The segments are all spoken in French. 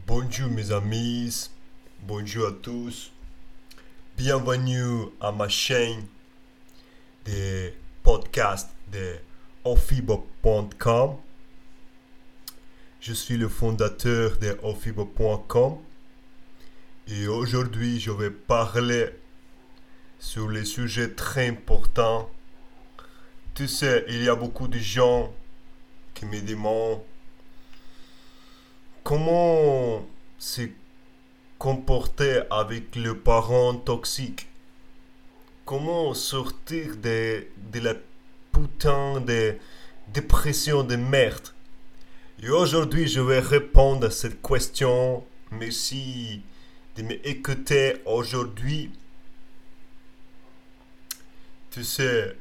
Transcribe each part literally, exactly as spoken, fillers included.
Bonjour mes amis, bonjour à tous, bienvenue à ma chaîne de podcast de ofibo point com. Je suis le fondateur de ofibo point com et aujourd'hui je vais parler sur les sujets très importants. Tu sais, il y a beaucoup de gens qui me demandent comment se comporter avec le parent toxique. Comment sortir de, de la putain de dépression de merde. Et aujourd'hui, je vais répondre à cette question. Merci de m'écouter aujourd'hui. Tu sais,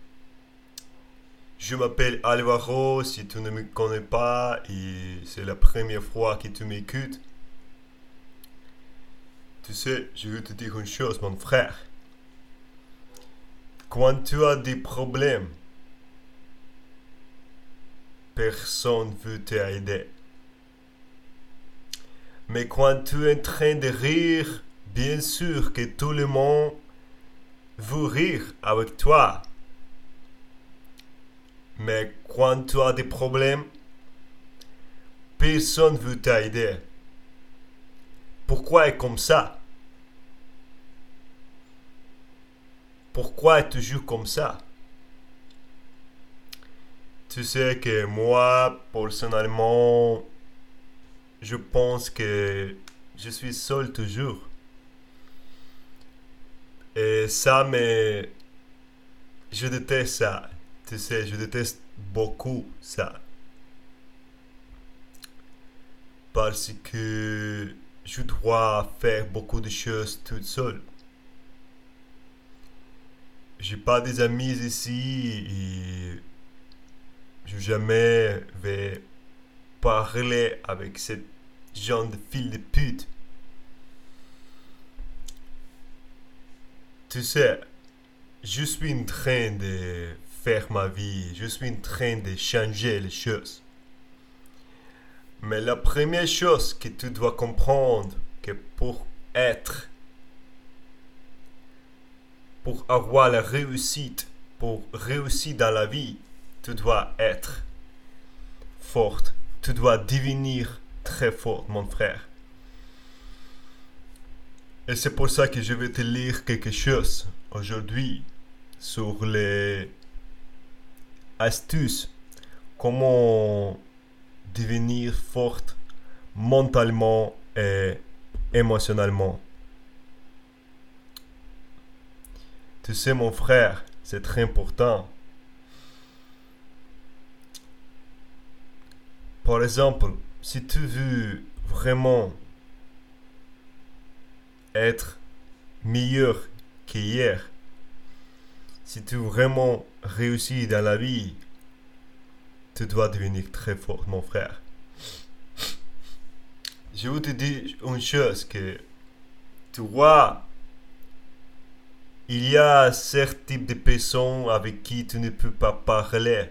je m'appelle Alvaro, si tu ne me connais pas et c'est la première fois que tu m'écoutes. Tu sais, je veux te dire une chose, mon frère. Quand tu as des problèmes, personne ne veut t'aider. Mais quand tu es en train de rire, bien sûr que tout le monde veut rire avec toi. Mais quand tu as des problèmes, personne ne veut t'aider. Pourquoi est comme ça? Pourquoi est toujours comme ça? Tu sais que moi, personnellement, je pense que je suis seul toujours. Et ça, mais je déteste ça. Tu sais, je déteste beaucoup ça. Parce que je dois faire beaucoup de choses toute seule. J'ai pas des amis ici et je jamais vais parler avec cette genre de fille de pute. Tu sais, je suis en train de faire ma vie, je suis en train de changer les choses. Mais la première chose que tu dois comprendre, que pour être, pour avoir la réussite, pour réussir dans la vie, tu dois être forte. Tu dois devenir très fort, mon frère. Et c'est pour ça que je vais te lire quelque chose aujourd'hui sur les astuces, comment devenir forte mentalement et émotionnellement. Tu sais, mon frère, c'est très important. Par exemple, si tu veux vraiment être meilleur qu'hier, si tu veux vraiment réussir dans la vie, tu dois devenir très fort, mon frère. Je veux te dire une chose que, tu vois, il y a certains types de personnes avec qui tu ne peux pas parler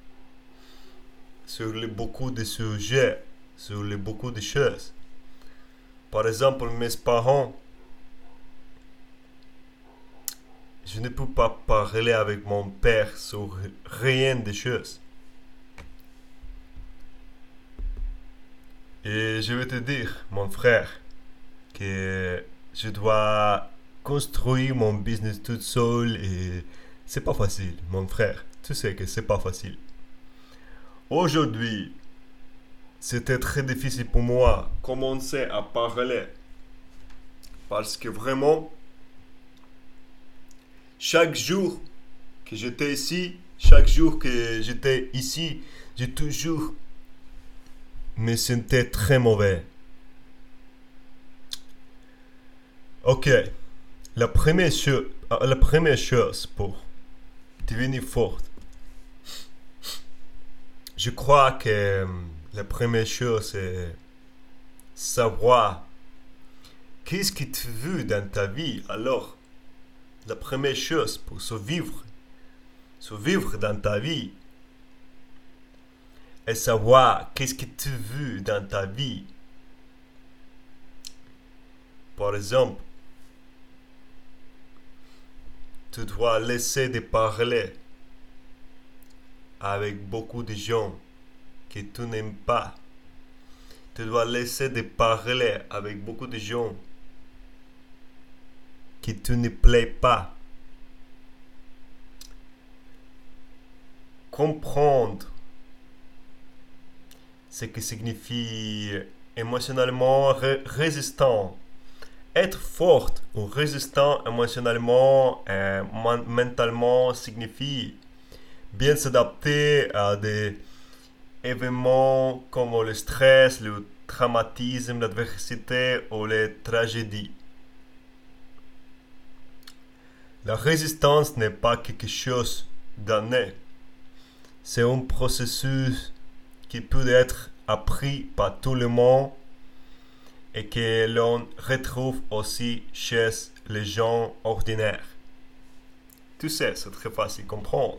sur les, beaucoup de sujets, sur les, beaucoup de choses. Par exemple, mes parents, je ne peux pas parler avec mon père sur rien de choses. Et je vais te dire, mon frère, que je dois construire mon business tout seul et c'est pas facile, mon frère. Tu sais que c'est pas facile. Aujourd'hui, c'était très difficile pour moi de commencer à parler parce que vraiment, chaque jour que j'étais ici, chaque jour que j'étais ici, j'ai toujours me sentais très mauvais. Ok, la première, cho- la première chose pour devenir forte, je crois que euh, la première chose c'est savoir qu'est-ce que tu veux dans ta vie. Alors, la première chose pour survivre, survivre dans ta vie, est savoir qu'est-ce que tu veux dans ta vie. Par exemple, tu dois laisser de parler avec beaucoup de gens que tu n'aimes pas. Tu dois laisser de parler avec beaucoup de gens que tu ne plais pas. Comprendre ce que signifie émotionnellement ré- résistant. Être forte ou résistant émotionnellement et men- mentalement signifie bien s'adapter à des événements comme le stress, le traumatisme, l'adversité ou les tragédies. La résistance n'est pas quelque chose d'inné. C'est un processus qui peut être appris par tout le monde et que l'on retrouve aussi chez les gens ordinaires. Tu sais, c'est très facile à comprendre.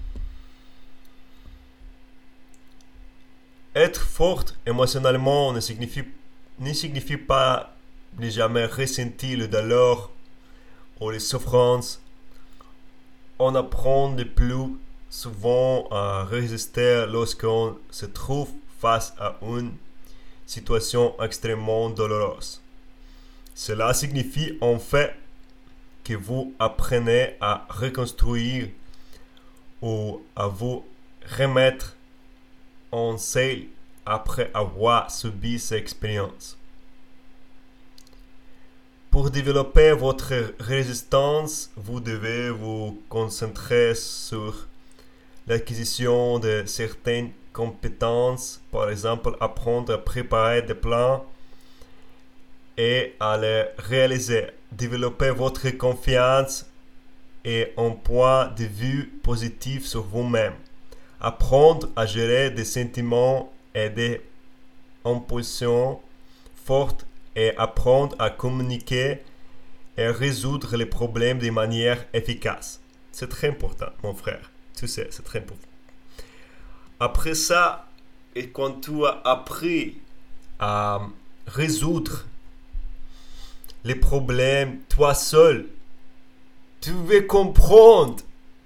Être forte émotionnellement ne signifie, ne signifie pas ne jamais ressentir le douleur ou les souffrances. On apprend de plus souvent à résister lorsqu'on se trouve face à une situation extrêmement douloureuse. Cela signifie en fait que vous apprenez à reconstruire ou à vous remettre en selle après avoir subi cette expérience. Pour développer votre résistance, vous devez vous concentrer sur l'acquisition de certaines compétences, par exemple apprendre à préparer des plans et à les réaliser. Développer votre confiance et un point de vue positif sur vous-même. Apprendre à gérer des sentiments et des impulsions fortes et apprendre à communiquer et résoudre les problèmes de manière efficace. C'est très important, mon frère. Tu sais, c'est très important. Après ça, et quand tu as appris à résoudre les problèmes toi seul, tu vas comprendre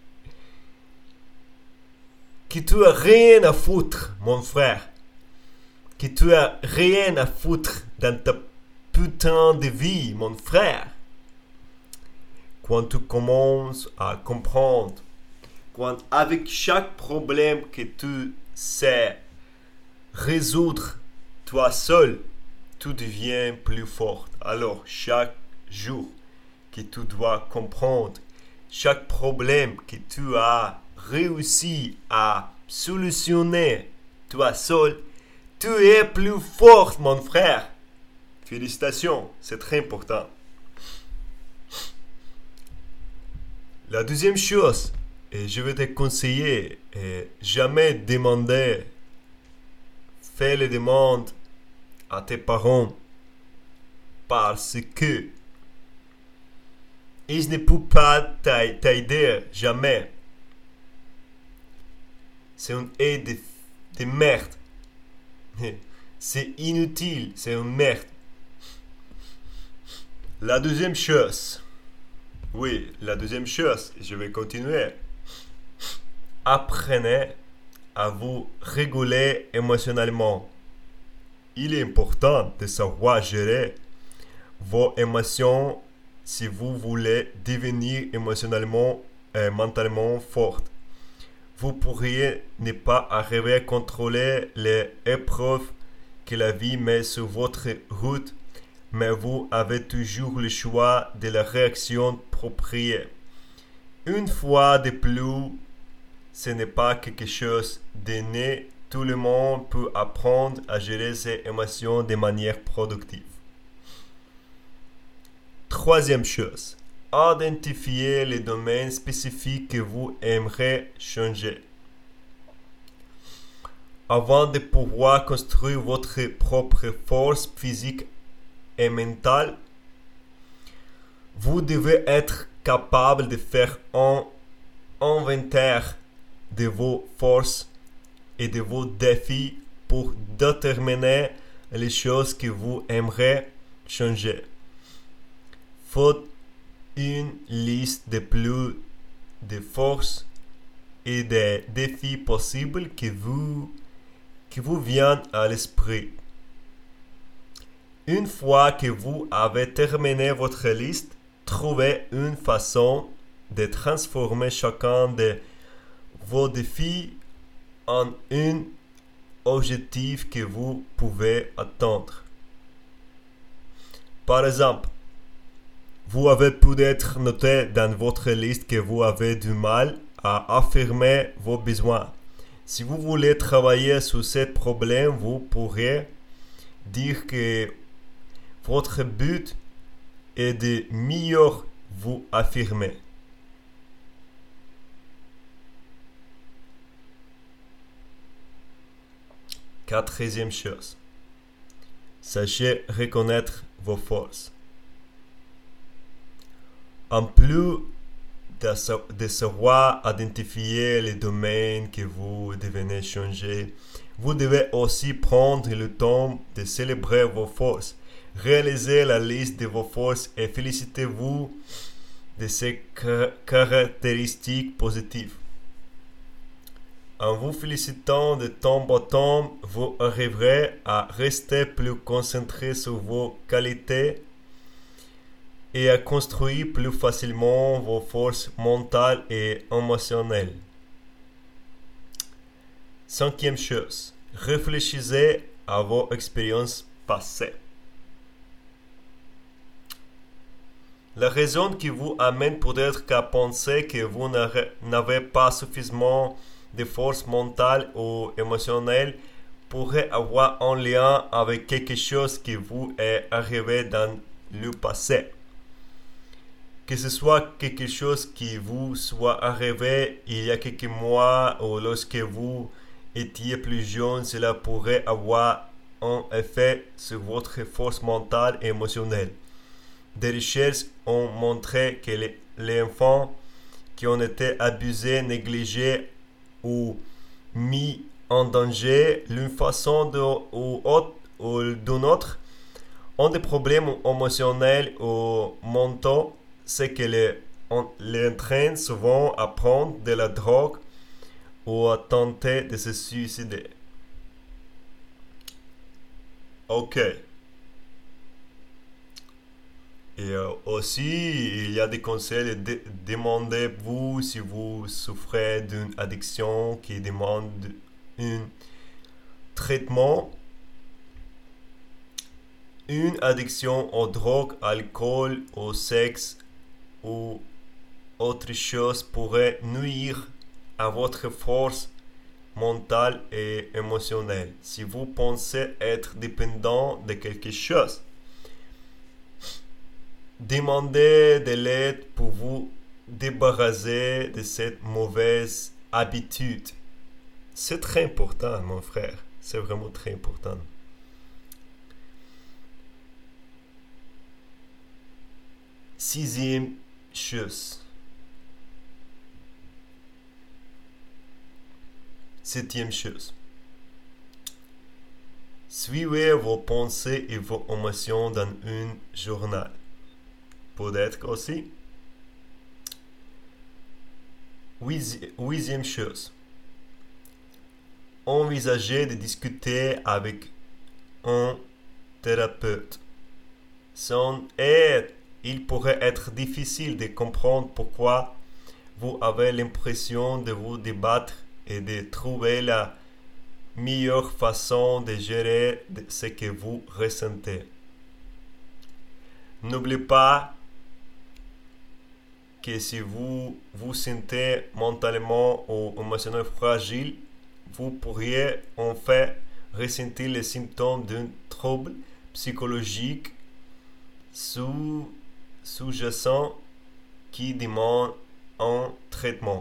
que tu as rien à foutre, mon frère. Que tu as rien à foutre dans ta putain de vie, mon frère. Quand tu commences à comprendre, quand avec chaque problème que tu sais résoudre toi seul, tu deviens plus fort. Alors, chaque jour que tu dois comprendre, chaque problème que tu as réussi à solutionner toi seul, tu es plus fort, mon frère. Félicitations, c'est très important. La deuxième chose, et je vais te conseiller, est jamais demander, fais les demandes à tes parents parce que ils ne peuvent pas t'aider, jamais. C'est une aide de, de merde. C'est inutile, c'est une merde. La deuxième chose, oui, la deuxième chose, je vais continuer. Apprenez à vous réguler émotionnellement. Il est important de savoir gérer vos émotions si vous voulez devenir émotionnellement et mentalement fort. Vous pourriez ne pas arriver à contrôler les épreuves que la vie met sur votre route, mais vous avez toujours le choix de la réaction appropriée. Une fois de plus, ce n'est pas quelque chose d'inné. Tout le monde peut apprendre à gérer ses émotions de manière productive. Troisième chose, identifiez les domaines spécifiques que vous aimeriez changer. Avant de pouvoir construire votre propre force physique et mentale, vous devez être capable de faire un inventaire de vos forces et de vos défis pour déterminer les choses que vous aimeriez changer. faut une liste de plus de forces et des défis possibles qui vous, qui vous viennent à l'esprit. Une fois que vous avez terminé votre liste, trouvez une façon de transformer chacun de vos défis en un objectif que vous pouvez atteindre. Par exemple, vous avez peut-être noté dans votre liste que vous avez du mal à affirmer vos besoins. Si vous voulez travailler sur ce problème, vous pourrez dire que votre but est de mieux vous affirmer. Quatrième chose, sachez reconnaître vos forces. En plus de savoir identifier les domaines que vous devez changer, vous devez aussi prendre le temps de célébrer vos forces. Réalisez la liste de vos forces et félicitez-vous de ces caractéristiques positives. En vous félicitant de temps en temps, vous arriverez à rester plus concentré sur vos qualités et à construire plus facilement vos forces mentales et émotionnelles. Cinquième chose, réfléchissez à vos expériences passées. La raison qui vous amène peut-être qu'à penser que vous n'avez pas suffisamment de force mentale ou émotionnelle pourrait avoir un lien avec quelque chose qui vous est arrivé dans le passé. Que ce soit quelque chose qui vous soit arrivé il y a quelques mois ou lorsque vous étiez plus jeune, cela pourrait avoir un effet sur votre force mentale et émotionnelle. Des recherches ont montré que les, les enfants qui ont été abusés, négligés ou mis en danger d'une façon de, ou, autre, ou d'une autre ont des problèmes émotionnels ou mentaux, ce qui les, les entraîne souvent à prendre de la drogue ou à tenter de se suicider. Ok. Et euh, aussi, il y a des conseils. De, demandez-vous si vous souffrez d'une addiction qui demande un traitement. Une addiction aux drogues, alcool, au sexe ou autre chose pourrait nuire à votre force mentale et émotionnelle. Si vous pensez être dépendant de quelque chose, demandez de l'aide pour vous débarrasser de cette mauvaise habitude. C'est très important, mon frère. C'est vraiment très important. Sixième chose. Septième chose. Suivez vos pensées et vos émotions dans un journal. Peut-être aussi. Huitième chose. Envisagez de discuter avec un thérapeute. Sans aide, il pourrait être difficile de comprendre pourquoi vous avez l'impression de vous débattre et de trouver la meilleure façon de gérer ce que vous ressentez. N'oubliez pas que si vous vous sentez mentalement ou émotionnellement fragile, vous pourriez en fait ressentir les symptômes d'un trouble psychologique sous sous-jacent qui demande un traitement.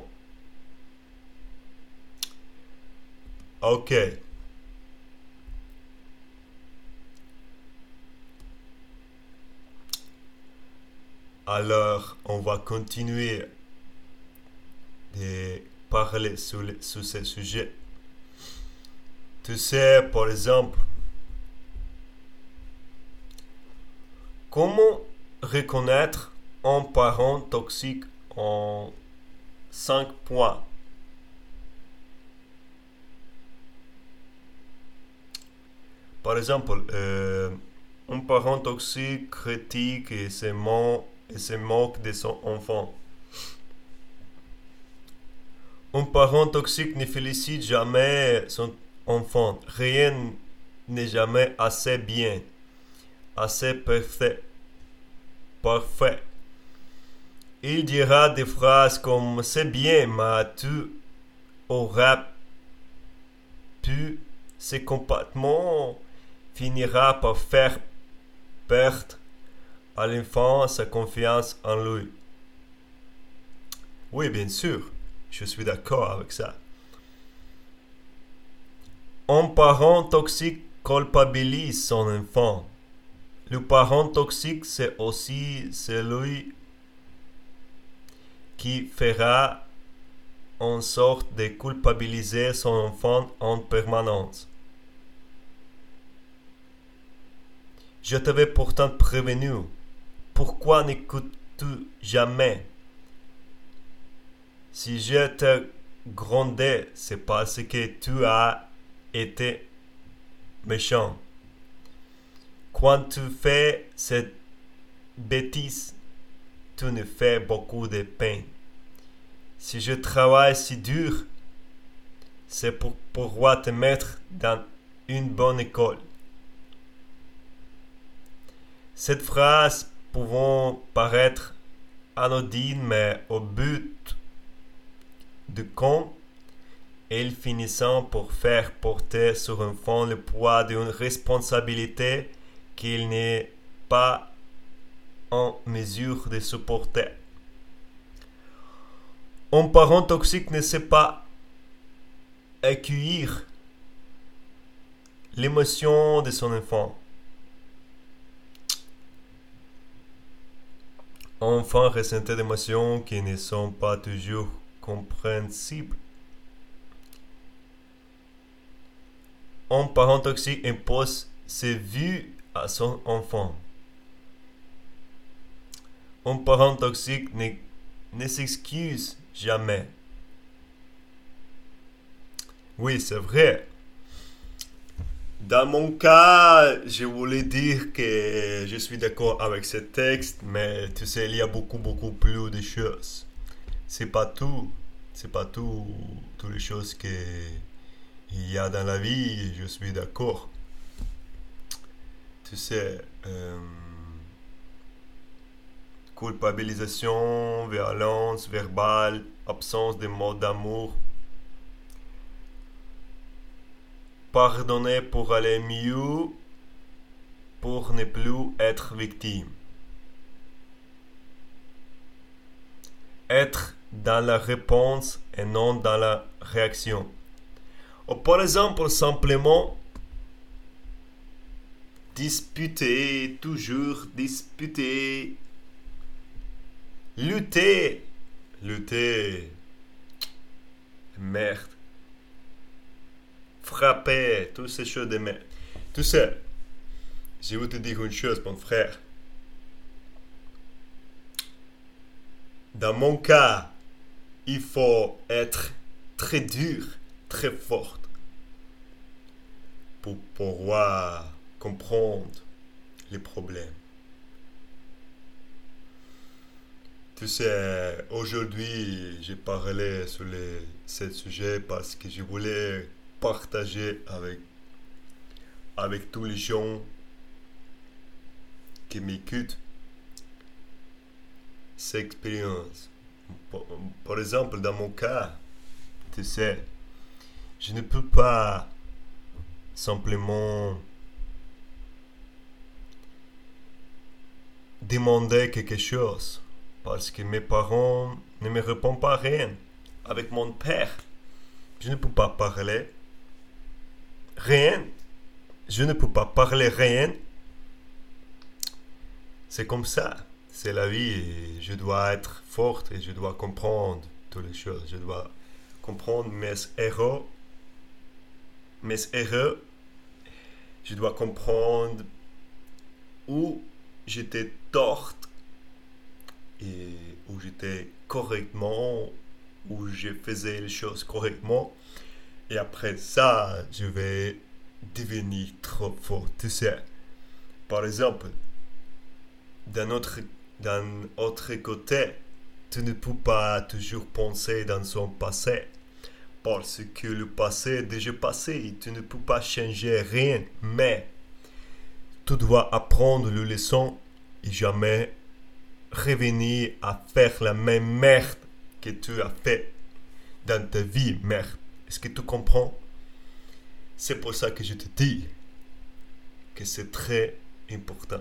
Ok. Alors, on va continuer de parler sur, le, sur ce sujet. Tu sais, par exemple, comment reconnaître un parent toxique en cinq points. Par exemple, euh, un parent toxique critique et se, mo- et se moque de son enfant. Un parent toxique ne félicite jamais son enfant. Rien n'est jamais assez bien, assez parfait. Parfait. Il dira des phrases comme c'est bien, mais tu aurais pu. Ce comportement finira par faire perdre à l'enfant sa confiance en lui. Oui, bien sûr, je suis d'accord avec ça. Un parent toxique culpabilise son enfant. Le parent toxique, c'est aussi celui qui fera en sorte de culpabiliser son enfant en permanence. Je t'avais pourtant prévenu. Pourquoi n'écoutes-tu jamais? Si je te grondais, c'est parce que tu as été méchant. Quand tu fais cette bêtise, tu me fais beaucoup de peine. Si je travaille si dur, c'est pour pouvoir te mettre dans une bonne école. Cette phrase pouvant paraître anodine, mais au but du compte, elle finissant pour faire porter sur l'enfant le poids d'une responsabilité qu'il n'est pas en mesure de supporter. Un parent toxique ne sait pas accueillir l'émotion de son enfant. Un enfant ressent des émotions qui ne sont pas toujours compréhensibles. Un parent toxique impose ses vues à son enfant. Un parent toxique ne, ne s'excuse jamais. Oui, c'est vrai. Dans mon cas, je voulais dire que je suis d'accord avec ce texte, mais tu sais, il y a beaucoup, beaucoup plus de choses. C'est pas tout. C'est pas tout, toutes les choses que il y a dans la vie, je suis d'accord. Tu sais, euh, culpabilisation, violence verbale, absence de mots d'amour. Pardonner pour aller mieux, pour ne plus être victime. Être dans la réponse et non dans la réaction. Ou par exemple, simplement disputer, toujours disputer, lutter, lutter, merde, frapper, toutes ces choses de merde. Tu sais, je vais te dire une chose, mon frère. Dans mon cas, il faut être très dur, très fort pour pouvoir comprendre les problèmes. Tu sais, aujourd'hui, j'ai parlé sur les, ce sujet parce que je voulais partager avec, avec tous les gens qui m'écoutent cette expérience. Par, par exemple, dans mon cas, tu sais, je ne peux pas simplement demander quelque chose parce que mes parents ne me répondent pas rien. Avec mon père, je ne peux pas parler rien. Je ne peux pas parler rien. C'est comme ça. C'est la vie et je dois être forte et je dois comprendre toutes les choses. Je dois comprendre mes erreurs. Mes erreurs. Je dois comprendre où j'étais tort et où j'étais correctement, où je faisais les choses correctement. Et après ça, je vais devenir trop fort, tu sais. Par exemple, d'un autre, d'un autre côté, tu ne peux pas toujours penser dans son passé. Parce que le passé est déjà passé et tu ne peux pas changer rien. Mais tu dois apprendre le leçon et jamais revenir à faire la même merde que tu as fait dans ta vie, merde. Est-ce que tu comprends? C'est pour ça que je te dis que c'est très important.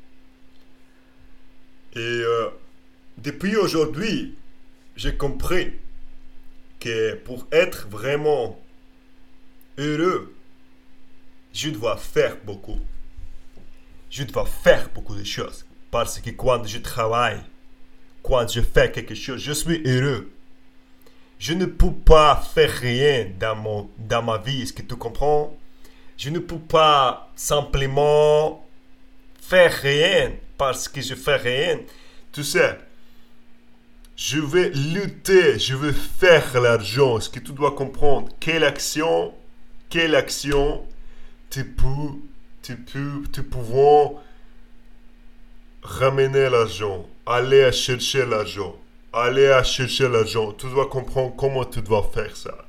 Et euh, depuis aujourd'hui, j'ai compris que pour être vraiment heureux, je dois faire beaucoup. Je dois faire beaucoup de choses. Parce que quand je travaille, quand je fais quelque chose, je suis heureux. Je ne peux pas faire rien dans, mon, dans ma vie. Est-ce que tu comprends? Je ne peux pas simplement faire rien parce que je fais rien. Tu sais, je vais lutter, je vais faire l'argent. Ce que tu dois comprendre, quelle action, quelle action tu peux, tu peux, tu pouvons ramener l'argent, aller à chercher l'argent, aller à chercher l'argent. Tu dois comprendre comment tu dois faire ça.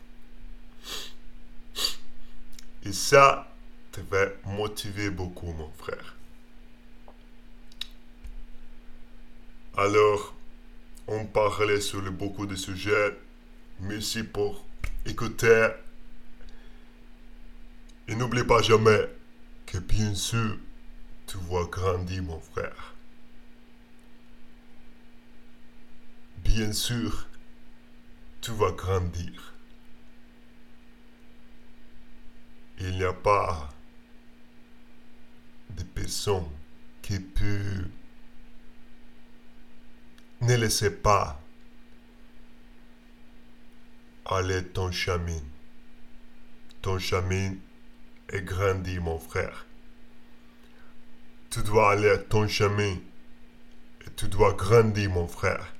Et ça te va motiver beaucoup, mon frère. Alors, on parlait sur beaucoup de sujets. Merci pour écouter. Et n'oublie pas jamais que bien sûr, tu vas grandir, mon frère. Bien sûr, tu vas grandir. Il n'y a pas de personne qui peut ne laissez pas aller ton chemin. Ton chemin est grandi, mon frère. Tu dois aller à ton chemin et tu dois grandir, mon frère.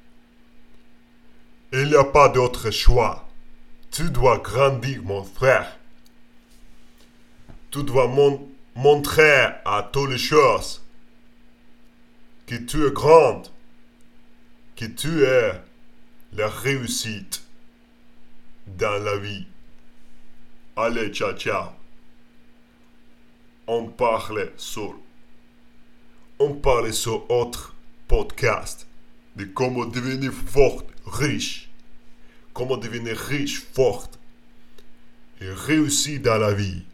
Il n'y a pas d'autre choix. Tu dois grandir, mon frère. Tu dois mon- montrer à toutes les choses que tu es grande. Que tu es la réussite dans la vie. Allez, ciao, ciao. On parle sur, on parle sur autre podcast de comment devenir forte, riche. Comment devenir riche, forte et réussir dans la vie.